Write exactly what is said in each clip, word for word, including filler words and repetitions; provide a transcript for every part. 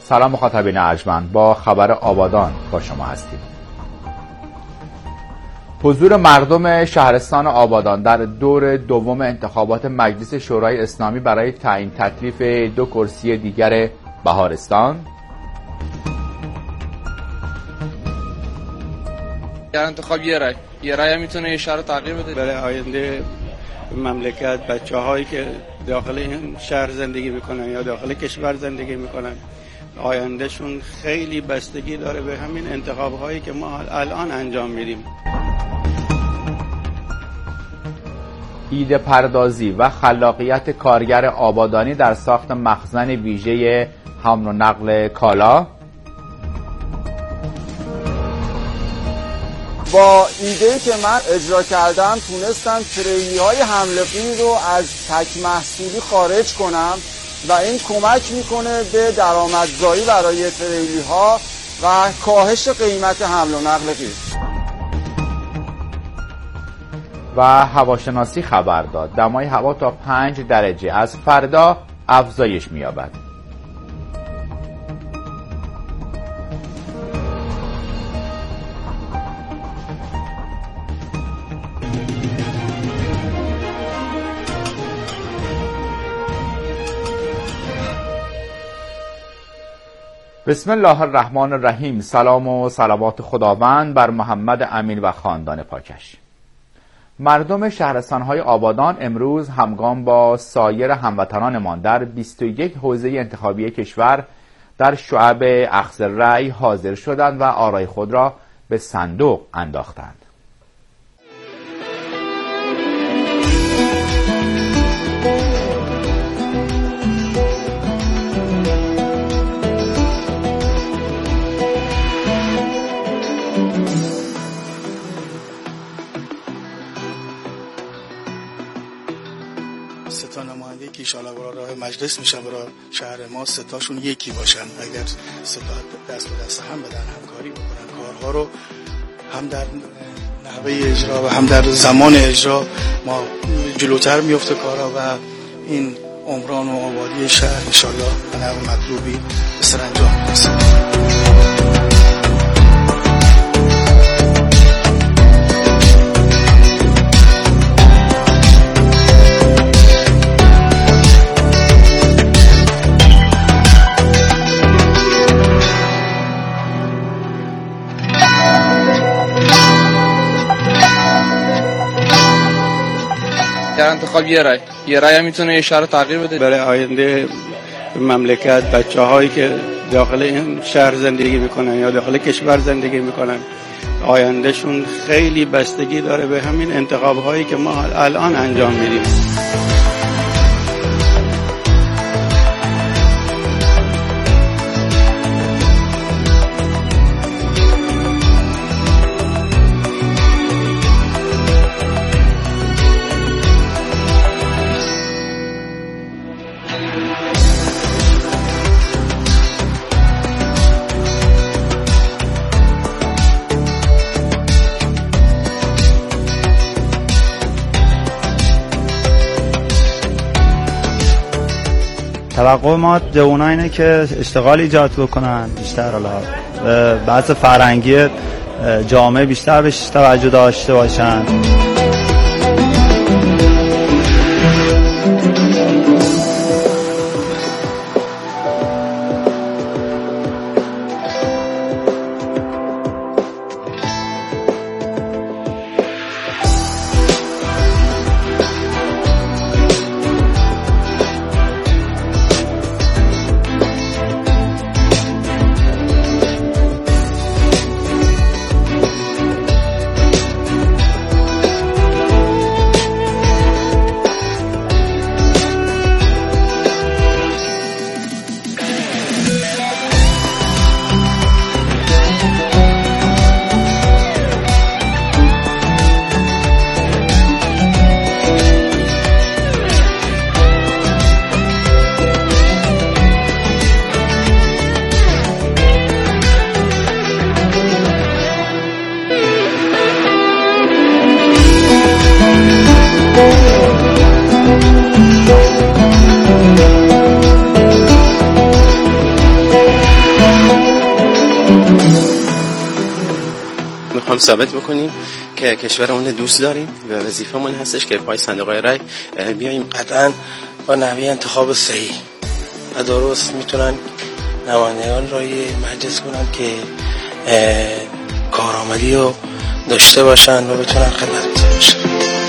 سلام مخاطبین ارجمند، با خبر آبادان با شما هستیم. حضور مردم شهرستان آبادان در دور دوم انتخابات مجلس شورای اسلامی برای تعیین تکلیف دو کرسی دیگر بهارستان. در انتخاب یه رای یه رای هم میتونه یه شهر تغییر بده. برای آینده مملکت، بچه هایی که داخل این شهر زندگی میکنن یا داخل کشور زندگی میکنن، آیندهشون خیلی بستگی داره به همین انتخاب هایی که ما الان انجام میدیم. ایده پردازی و خلاقیت کارگر آبادانی در ساخت مخزن ویژه حمل و نقل کالا. با ایده‌ای که من اجرا کردم تونستم تریلی های حمل قیر رو از تک محصولی خارج کنم و این کمک میکنه به درآمدزایی برای تریلی ها و کاهش قیمت حمل و نقل قیر. و هواشناسی خبر داد دمای هوا تا پنج درجه از فردا افزایش می‌یابد. بسم الله الرحمن الرحیم. سلام و صلوات خداوند بر محمد امین و خاندان پاکش. مردم شهرستان‌های آبادان امروز همگام با سایر هموطنانمان در بیست و یک حوزه انتخابی کشور در شعب اخذ رأی حاضر شدند و آرای خود را به صندوق انداختند. ستا نماینده که ایشالا برای راه مجلس میشن برای شهر ما، ستاشون یکی باشن. اگر ستا دست به دست هم بدن، همکاری بکنن، کارها رو هم در نحوه اجرا و هم در زمان اجرا ما جلوتر میفته کارها و این عمران و آبادی شهر انشالله به نحو مطلوبی به سرانجام میرسه. در انتخاب یه رای یه رای هم میتونه یه شهر تغییر بده. برای آینده مملکت، بچه هایی که داخل این شهر زندگی میکنن یا داخل کشور زندگی میکنن، آیندهشون خیلی بستگی داره به همین انتخاب هایی که ما الان انجام میدیم. توقع ما جوونا اینه که اشتغال ایجاد بکنن بیشتر، حالا بحث فرهنگی جامعه بیشتر بهش توجه داشته باشن. ثابت بکنیم که کشورمون دوست داریم و وظیفمون هستش که پای صندوق رای بیایم. قطعا با نحوه انتخاب صحیح و درست میتونن نمایندگان رای مجلس کنن که کارآمدی رو داشته باشن و بتونن خدمت باشن.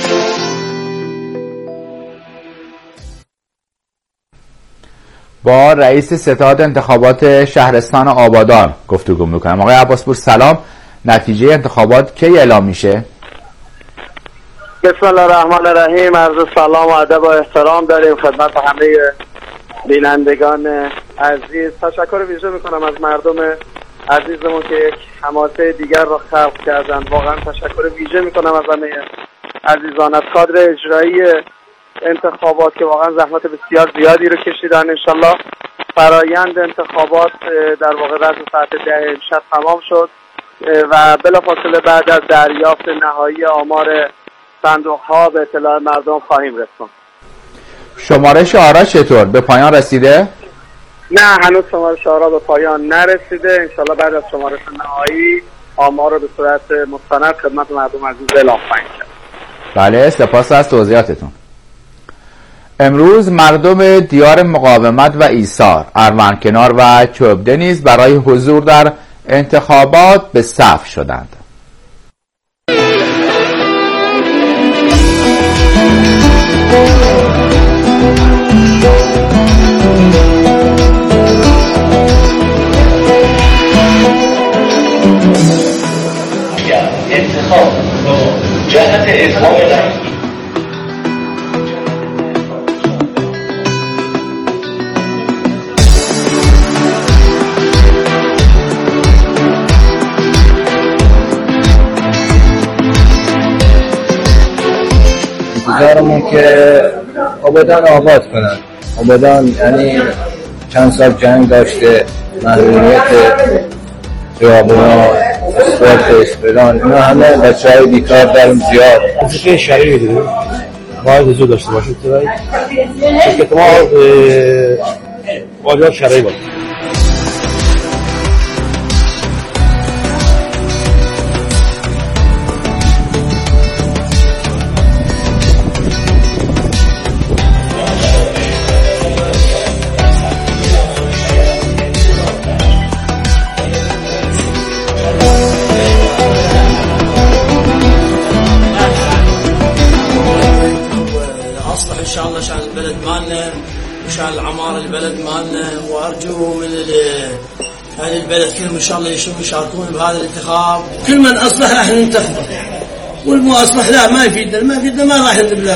با رئیس ستاد انتخابات شهرستان آبادان گفتگو میکنم. آقای عباسپور سلام، نتیجه انتخابات کی اعلام میشه؟ بسم الله الرحمن الرحیم. عرض سلام و ادب و احترام داریم خدمت همه بینندگان عزیز. تشکر ویژه میکنم از مردم عزیزمون که یک حماسه دیگر را خلق کردن. واقعا تشکر ویژه میکنم از همه عزیزان، از کادر اجرایی انتخابات که واقعا زحمت بسیار زیادی رو کشیدن. انشالله فرایند انتخابات در واقع رأس ساعت ده امشب تمام شد و بلافاصله بعد از دریافت نهایی آمار صندوق ها به اطلاع مردم خواهیم رسوند. شمارش آرا چطور؟ به پایان رسیده؟ نه، هنوز شمارش آرا به پایان نرسیده. انشالله بعد از شمارش نهایی آمار رو به صورت مستند خدمت مردم عزیز اعلام خواهیم کرد. بله، سپاس از توضیحاتتون. امروز مردم دیار مقاومت و ایثار، اروندکنار و چوبده نیز برای حضور در انتخابات به صف شدند. انتخاب جهت اتمام رأی انتظارمون که آبادان آباد کنن. آبادان یعنی چند سال جنگ داشته، محرومیت خیابونا، اسفالت، اسپلان، اینا همه بچه های بیکار داریم زیاد. موسیقی شرعی داریم باید حضور داشته باشید شرکت ما باید شرعی باید. مشان العمارة البلد مالنا، وأرجو من أهل البلد كلهم إن شاء الله يشاركون بهذا الانتخاب. كل من أصلح راح ننتخبه، والمو أصلح لا ما يفيدنا، ما يفيدنا ما راح نبلغ.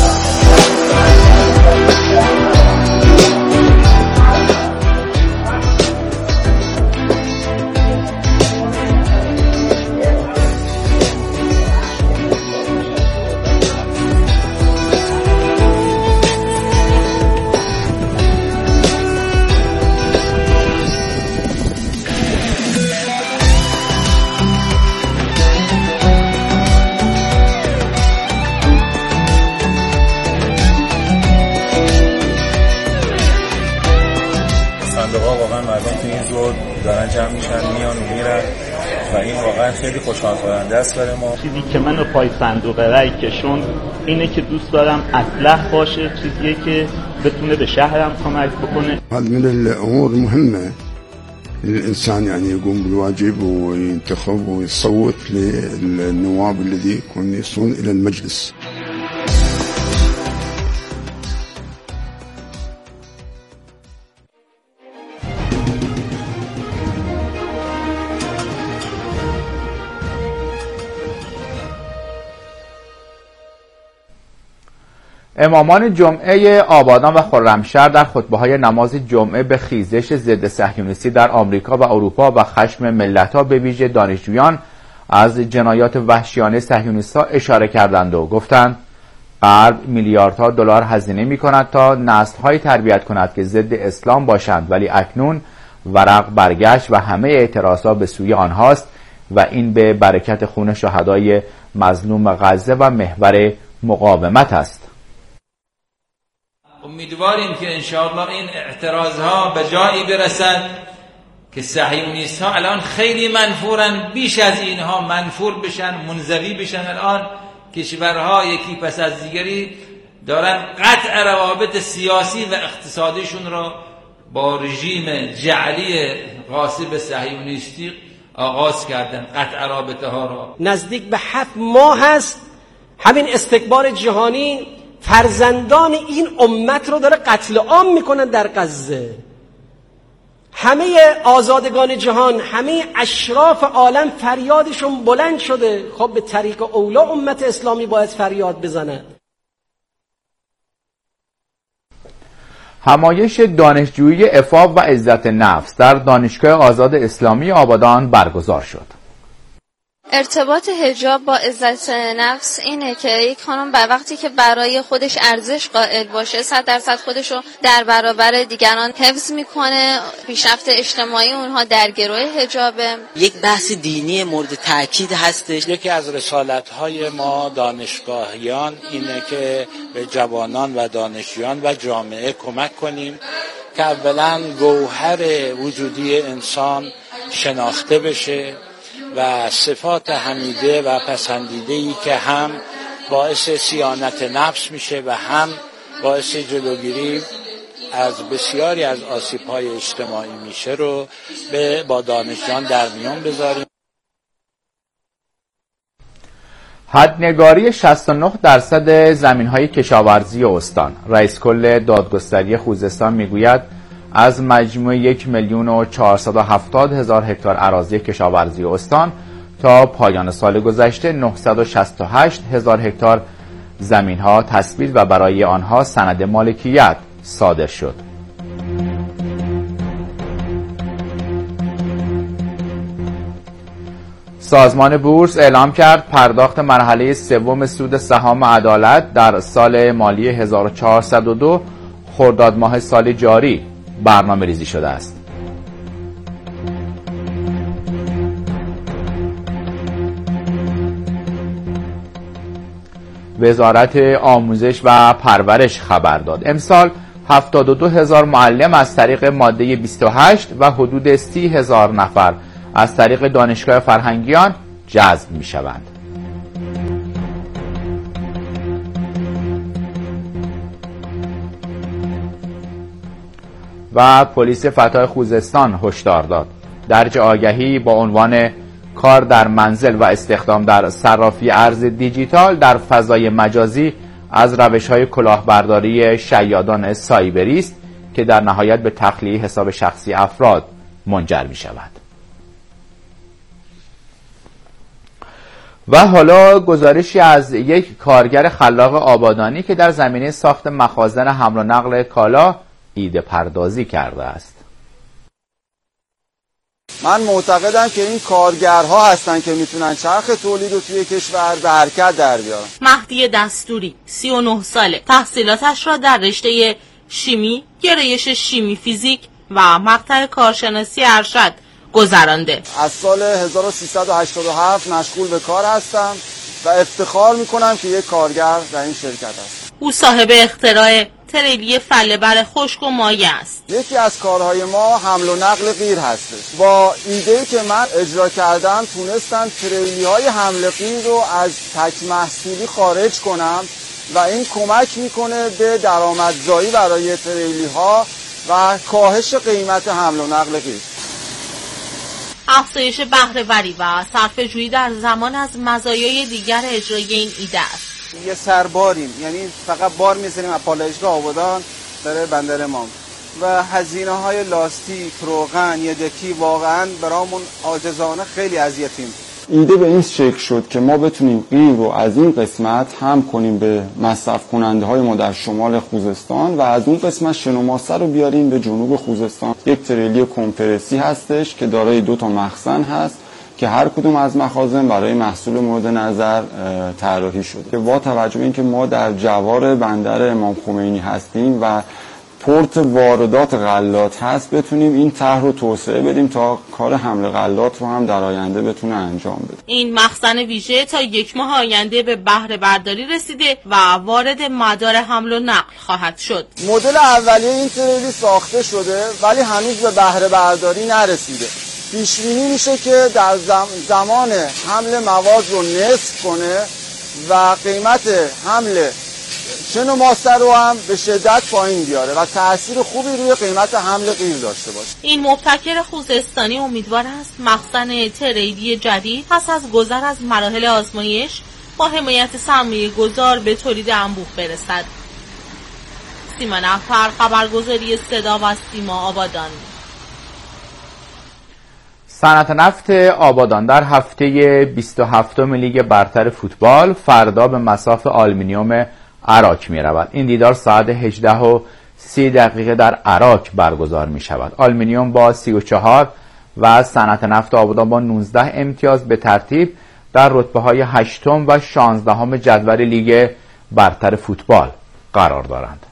واقعا مردم تو این زور دارن جمع میشن میان و میرن و این واقعا خیلی خوشحال کننده است برای ما. چیزی که منو پای صندوق رای کشون اینه که دوست دارم اصلح باشه، چیزیه که بتونه به شهرم کمک بکنه. هذا من الامور المهمه للانسان يعني يقوم بالواجب وينتخب ويصوت للنواب الذي يكون يصلون الى المجلس. امامان جمعه آبادان و خرمشهر در خطبه‌های نماز جمعه به خیزش ضد صهیونیستی در آمریکا و اروپا و خشم ملت‌ها به ویژه دانشجویان از جنایات وحشیانه صهیونیست‌ها اشاره کردند و گفتند غرب میلیاردها دلار هزینه می‌کند تا نسل‌های تربیت کند که ضد اسلام باشند، ولی اکنون ورق برگشت و همه اعتراضات به سوی آنهاست و این به برکت خون شهدای مظلوم غزه و محور مقاومت است. امیدواریم که انشاءالله این اعتراض ها به جایی برسد که صهیونیست ها الان خیلی منفورن، بیش از اینها منفور بشن، منزوی بشن. الان کشورها یکی پس از دیگری دارن قطع روابط سیاسی و اقتصادیشون را با رژیم جعلی غاصب صهیونیستی آغاز کردن، قطع رابطه ها را. نزدیک به هفت ماه هست همین استکبار جهانی فرزندان این امت رو داره قتل عام میکنن در غزه. همه آزادگان جهان، همه اشراف عالم فریادشون بلند شده. خب به طریق اولا امت اسلامی باید فریاد بزنه. همایش دانشجویی عفاف و عزت نفس در دانشگاه آزاد اسلامی آبادان برگزار شد. ارتباط حجاب با عزت نفس اینه که یک خانم بر وقتی که برای خودش ارزش قائل باشه، صد درصد خودش رو در برابر دیگران حفظ میکنه. پیشرفت اجتماعی اونها در گروه حجابه. یک بحث دینی مورد تاکید هستش. یکی از رسالت‌های ما دانشگاهیان اینه که به جوانان و دانشجویان و جامعه کمک کنیم که اولا گوهر وجودی انسان شناخته بشه و صفات حمیده و پسندیده‌ای که هم باعث صیانت نفس میشه و هم باعث جلوگیری از بسیاری از آسیب‌های اجتماعی میشه رو به با دانشجویان در میان بذاریم. حدنگاری شصت و نه درصد زمین‌های کشاورزی استان. رئیس کل دادگستری خوزستان میگوید از مجموع یک میلیون و چهارصد و هفتاد هزار هکتار اراضی کشاورزی استان تا پایان سال گذشته نهصد و شصت و هشت هزار هکتار زمین‌ها تثبیت و برای آنها سند مالکیت صادر شد. سازمان بورس اعلام کرد پرداخت مرحله سوم سود سهام عدالت در سال مالی هزار و چهارصد و دو خرداد ماه سال جاری برنامه ریزی شده است. وزارت آموزش و پرورش خبر داد امسال هفتاد و دو هزار معلم از طریق ماده بیست و هشت و حدود سی هزار نفر از طریق دانشگاه فرهنگیان جذب می شوند. و پلیس فتح خوزستان هشدار داد درج آگهی با عنوان کار در منزل و استخدام در صرافی ارز دیجیتال در فضای مجازی از روش‌های کلاهبرداری شیادان سایبری است که در نهایت به تخلیه حساب شخصی افراد منجر می شود. و حالا گزارشی از یک کارگر خلاق آبادانی که در زمینه ساخت مخازن حمل و نقل کالا ایده پردازی کرده است. من معتقدم که این کارگرها هستن که میتونن چرخ تولید رو توی کشور به حرکت در بیارن. مهدی دستوری سی و نه ساله، تحصیلاتش را در رشته شیمی، گرایش شیمی فیزیک و مقطع کارشناسی ارشد گذرانده. از سال هزار و سیصد و هشتاد و هفت مشغول به کار هستم و افتخار میکنم که یک کارگر در این شرکت هستم. او صاحب اختراع تریلی فله‌بر خشک و مایع است. یکی از کارهای ما حمل و نقل قیر هستش. با ایده‌ای که من اجرا کردم تونستم تریلی های حمل قیر رو از تک محصولی خارج کنم و این کمک میکنه به درآمدزایی برای تریلی ها و کاهش قیمت حمل و نقل قیر. افزایش بهره‌وری و صرفه‌جویی در زمان از مزایای دیگر اجرای این ایده است. یه سرباریم، یعنی فقط بار می‌ذاریم از پالایشگاه آبادان داره بندر ما و هزینه های لاستیک، روغن، یدکی واقعا برامون عاجزانه خیلی اذیتیم. ایده به این شکل شد که ما بتونیم قیر رو از این قسمت هم کنیم به مصرف کننده های ما در شمال خوزستان و از اون قسمت شن و ماسه رو بیاریم به جنوب خوزستان. یک تریلی کمپرسی هستش که دارای دو تا مخزن هست که هر کدوم از مخازن برای محصول مورد نظر طراحی شده. با توجه به اینکه ما در جوار بندر امام خمینی هستیم و پورت واردات غلات هست بتونیم این طرح رو توسعه بدیم تا کار حمل غلات رو هم در آینده بتونه انجام بده. این مخزن ویژه تا یک ماه آینده به بهره برداری رسیده و وارد مدار حمل و نقل خواهد شد. مدل اولیه این تریلی ساخته شده ولی هنوز به بهره برداری نرسیده. پیش بینی میشه که در زمان حمل مواد رو نصف کنه و قیمت حمل شن و ماسه رو هم به شدت پایین بیاره و تأثیر خوبی روی قیمت حمل قیر داشته باشه. این مبتکر خوزستانی امیدوار است مخزن تریلی جدید پس از گذر از مراحل آزمایش با حمایت سرمایه گذار به تولید انبوه برسد. سیما نفر، خبرگزاری صدا و سیما آبادان. صنعت نفت آبادان در هفته بیست و هفتم لیگ برتر فوتبال فردا به مصاف آلومینیوم عراک می رود. این دیدار ساعت هجده و سی دقیقه در عراک برگزار می شود. آلومینیوم با سی و چهار و صنعت نفت آبادان با نوزده امتیاز به ترتیب در رتبه های هشتم و شانزدهم جدول لیگ برتر فوتبال قرار دارند.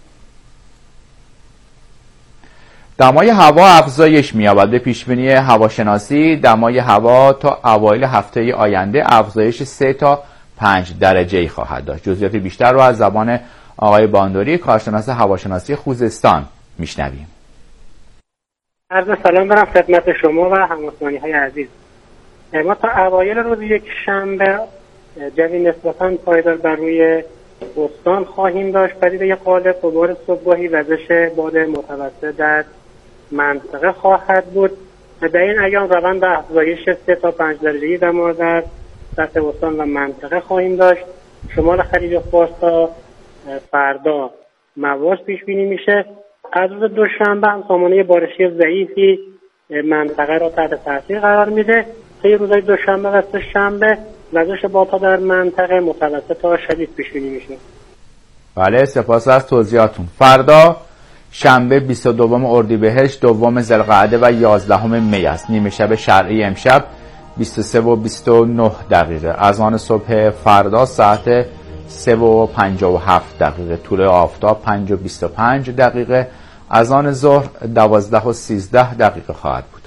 دمای هوا افزایش می‌یابد. به پیشبینی هواشناسی دمای هوا تا اوایل هفته آینده افزایش سه تا پنج درجه‌ای خواهد داشت. جزئیات بیشتر رو از زبان آقای باندوری کارشناس هواشناسی خوزستان میشنویم. عرض سلام دارم خدمت شما و هم‌وطن‌های عزیز. ما تا اوایل روز یک شنبه جوی نسبتاً پایدار بر روی استان خواهیم داشت. پدیده قالب غبار صبحگاهی وزش باد متوسط در منطقه خواهد بود و در این ایام روند افزایش سه تا پنج درجه‌ای دما در سطح استان و منطقه خواهیم داشت. شمال خلیج فارس تا فردا مواج پیش بینی میشه. از روز دوشنبه هم سامانه بارشی ضعیفی منطقه را تحت تاثیر قرار میده. طی روزهای دوشنبه و سه‌شنبه وزش بادها در منطقه متوسط تا شدید پیش بینی میشه. بله، سپاس از توضیحاتون. فردا شنبه بیست و دوم اردیبهشت، دوم ذوالقعده و یازدهم می است. نیمه شب شرعی امشب بیست و سه و بیست و نه دقیقه. از آن صبح فردا ساعت سه و پنجاه و هفت دقیقه. طول آفتاب پنج و بیست و پنج دقیقه. از آن ظهر دوازده و سیزده دقیقه خواهد بود.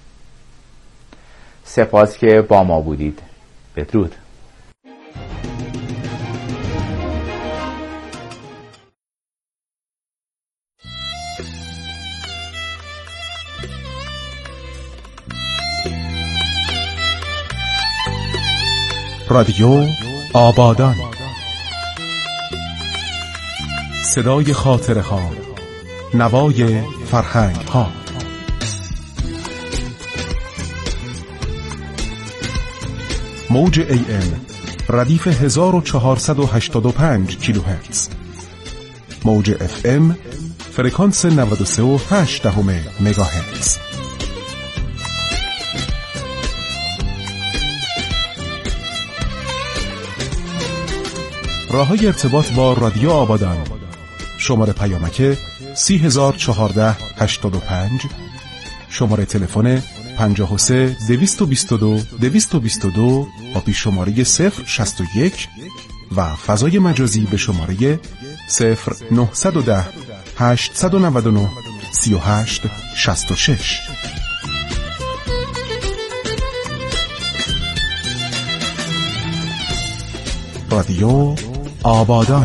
سپاس که با ما بودید. بدرود. رادیو آبادان، صدای خاطره ها، نوای فرهنگ ها. موج ای ام ردیف هزار و چهارصد و هشتاد و پنج کیلوهرتز، موج اف ام فرکانس نود و سه و هشت دهم مگاهرتز. راه‌های ارتباط با رادیو آبادان: شماره پیامک سی هزار چهارده هشتاد و پنج، شماره تلفن پنجاه و سه دویست و بیست و دو دویست و بیست و دو با پیش شماره صفر شصت و یک و فضای مجازی به شماره صفر نهصد و ده هشتصد و نود و نه سی و هشت شصت و شش. رادیو آبادان.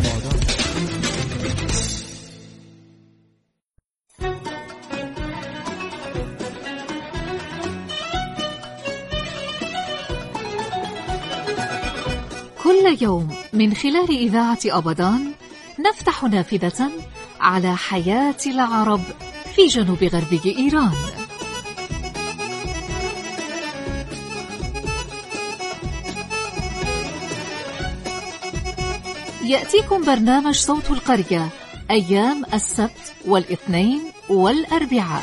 كل يوم من خلال إذاعة أبادان نفتح نافذة على حياة العرب في جنوب غربي إيران. يأتيكم برنامج صوت القرية أيام السبت والاثنين والأربعاء.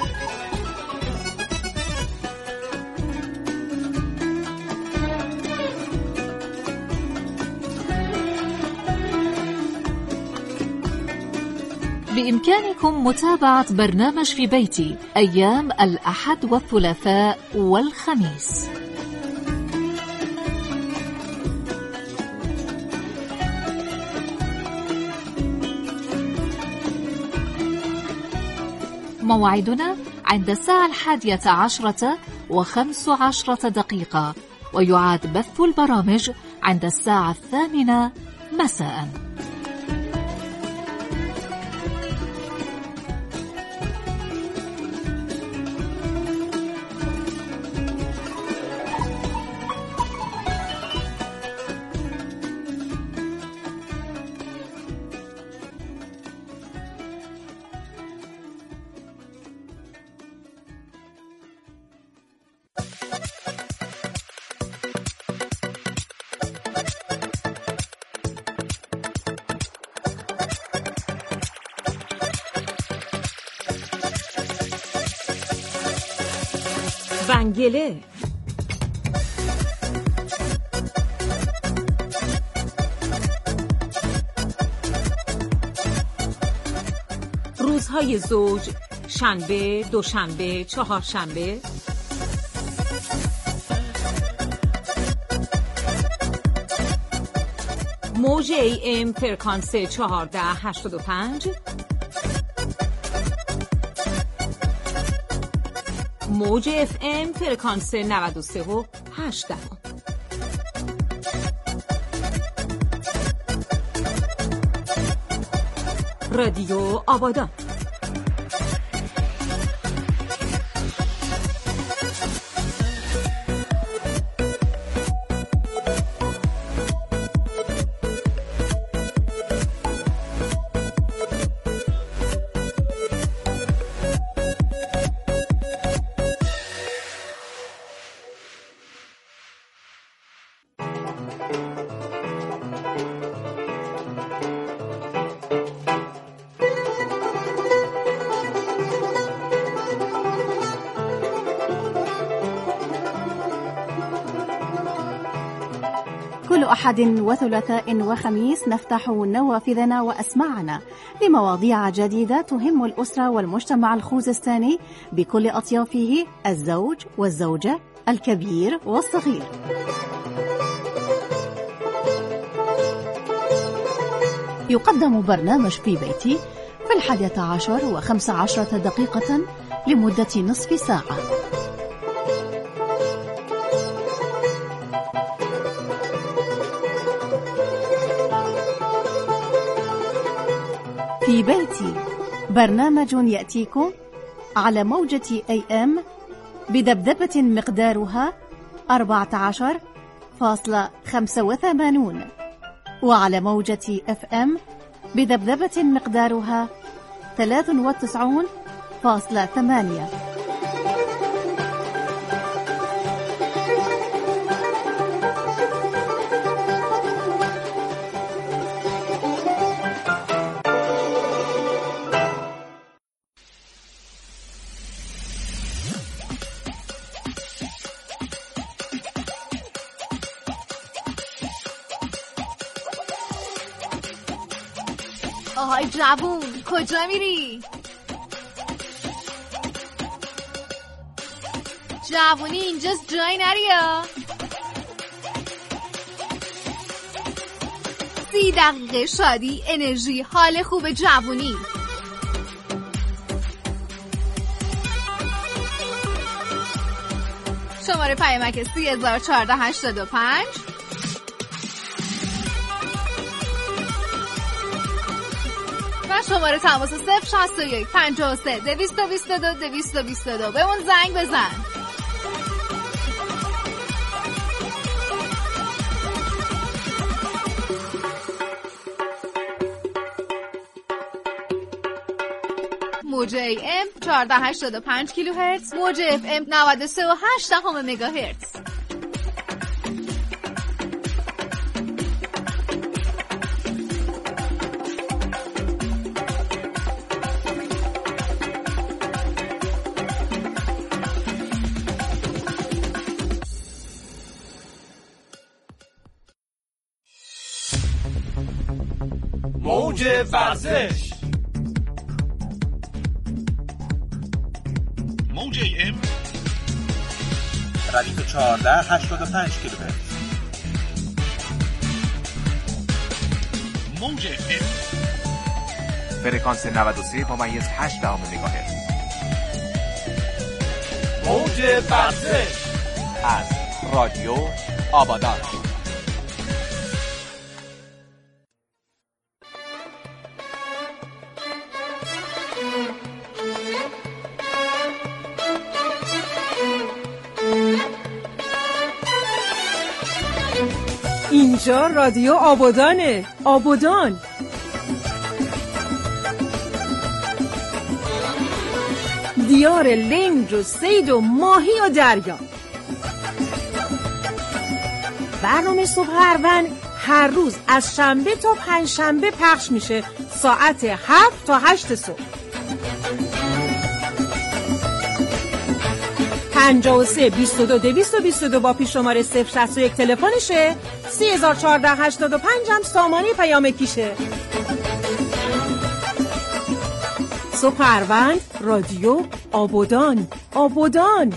بإمكانكم متابعة برنامج في بيتي أيام الأحد والثلاثاء والخميس. موعدنا عند الساعة الحادية عشرة وخمس عشرة دقيقة، ويعاد بث البرامج عند الساعة الثامنة مساء. بنگله روزهای زوج، شنبه، دوشنبه، چهارشنبه. موج ای ام فرکانس چهارده هشتاد و پنج، موج اف ام فرکانس نود و سه و هشت دهم. رادیو آبادان. كل أحد وثلاثاء وخميس نفتح نوافذنا وأسماعنا لمواضيع جديدة تهم الأسرة والمجتمع الخوزستاني بكل أطيافه، الزوج والزوجة، الكبير والصغير. يقدم برنامج في بيتي في الحادية عشر وخمس عشرة دقيقة لمدة نصف ساعة. في بيتي برنامج يأتيكم على موجة أي أم بدبدبة مقدارها أربعة عشر فاصلة خمسة وثمانين، وعلى موجة أف أم بدبدبة مقدارها ثلاثة وتسعين فاصلة ثمانية. آهای جوون، کجا میری؟ جوونی اینجاست، جای نریا. سی دقیقه شادی، انرژی، حال خوب جوونی. شماره پیامک سی هزار چهارده هشتاد و پنج. و شماره تماس صفر شصت و یک پنجاه و سه دویست و بیست و دو دویست و بیست و دو. به اون زنگ بزن. موج ای ام چهارده هشتاد و پنج کیلوهرتز، موج اف ام نود و سه و هشت دهم مگاهرتز. موج ورزش. موج ای ام ردیف چهارده هشتاد و پنج کیلومتر، موج اف ام فرکانس نود و سه ممیز هشت دهم مگاهرتز. موج ورزش از رادیو آبادان. اینجا رادیو آبادانه. آبادان دیار لنج و صید و ماهی و دریا. برنامه صبح اروند هر روز از شنبه تا پنجشنبه پخش میشه ساعت هفت تا هشت صبح. پنجاه و سه بیست و دو دویست و بیست و دو با پیش شماره صفر شصت و یک تلفنشه. سی هزار چهارده هشتاد و پنج هم سامانه پیام کیشه. صبح اروند رادیو آبادان. آبادان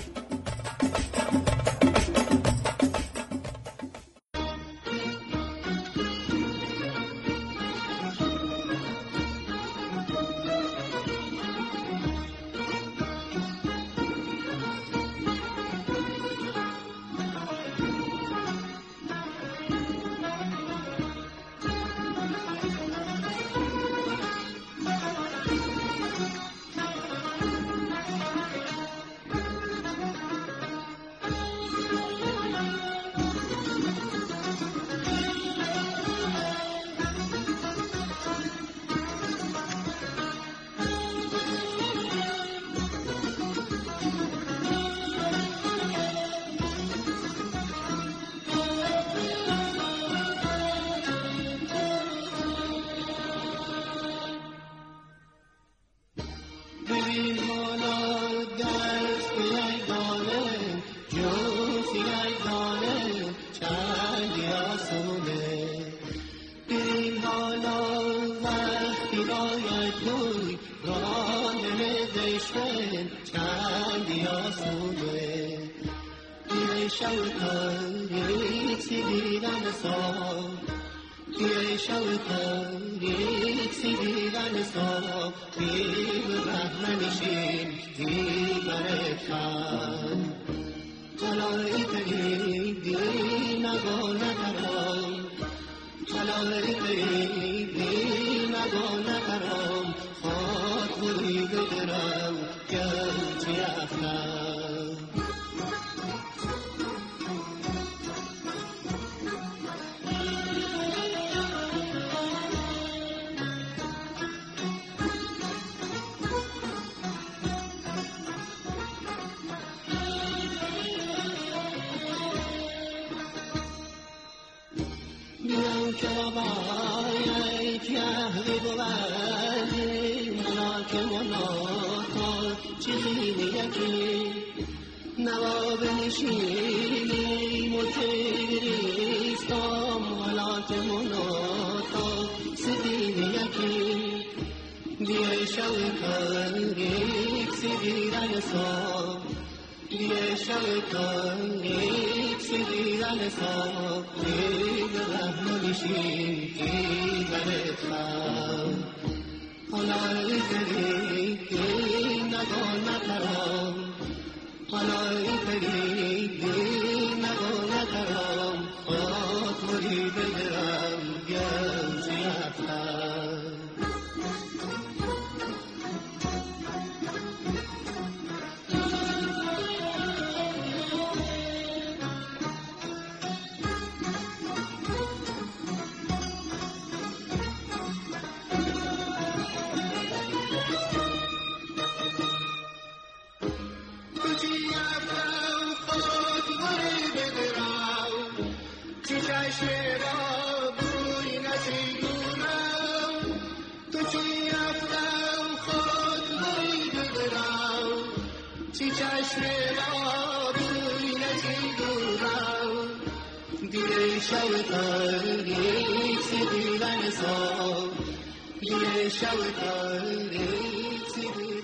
شب تاریک